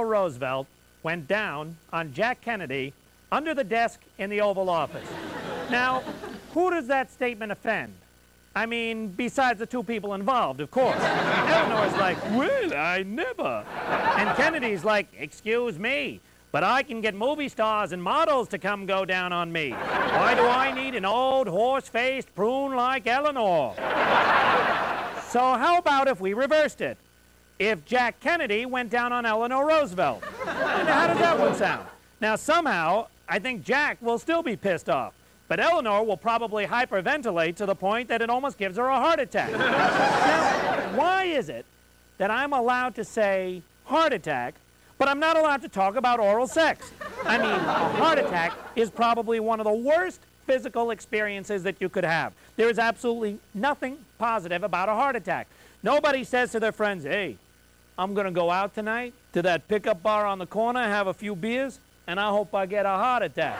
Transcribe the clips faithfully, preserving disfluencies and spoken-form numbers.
Eleanor Roosevelt went down on Jack Kennedy under the desk in the Oval Office. Now, who does that statement offend? I mean, besides the two people involved, of course. Eleanor's like, well, I never. And Kennedy's like, excuse me, but I can get movie stars and models to come go down on me. Why do I need an old, horse-faced prune like Eleanor? So how about if we reversed it? If Jack Kennedy went down on Eleanor Roosevelt. And how does that one sound? Now, somehow, I think Jack will still be pissed off. But Eleanor will probably hyperventilate to the point that it almost gives her a heart attack. Now, why is it that I'm allowed to say heart attack, but I'm not allowed to talk about oral sex? I mean, a heart attack is probably one of the worst physical experiences that you could have. There is absolutely nothing positive about a heart attack. Nobody says to their friends, hey, I'm going to go out tonight to that pickup bar on the corner, have a few beers, and I hope I get a heart attack.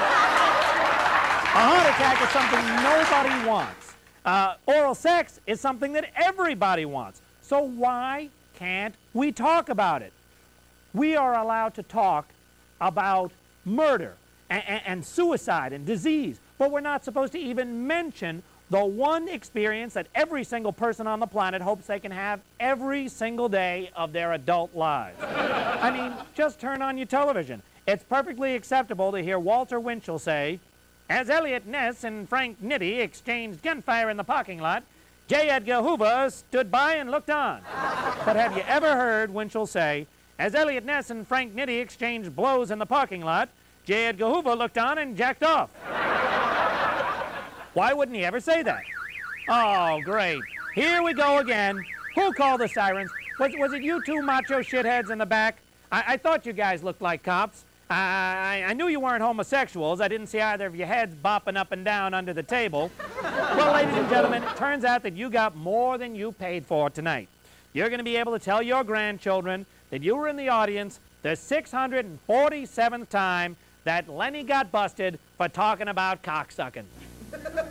A heart attack is something nobody wants. Uh, oral sex is something that everybody wants. So why can't we talk about it? We are allowed to talk about murder and, and, and suicide and disease, but we're not supposed to even mention the one experience that every single person on the planet hopes they can have every single day of their adult lives. I mean, just turn on your television. It's perfectly acceptable to hear Walter Winchell say, as Eliot Ness and Frank Nitti exchanged gunfire in the parking lot, J. Edgar Hoover stood by and looked on. But have you ever heard Winchell say, as Eliot Ness and Frank Nitti exchanged blows in the parking lot, J. Edgar Hoover looked on and jacked off? Why wouldn't he ever say that? Oh, great. Here we go again. Who called the sirens? Was, was it you two macho shitheads in the back? I, I thought you guys looked like cops. I, I knew you weren't homosexuals. I didn't see either of your heads bopping up and down under the table. Well, ladies and gentlemen, it turns out that you got more than you paid for tonight. You're going to be able to tell your grandchildren that you were in the audience the six hundred forty-seventh time that Lenny got busted for talking about cocksucking.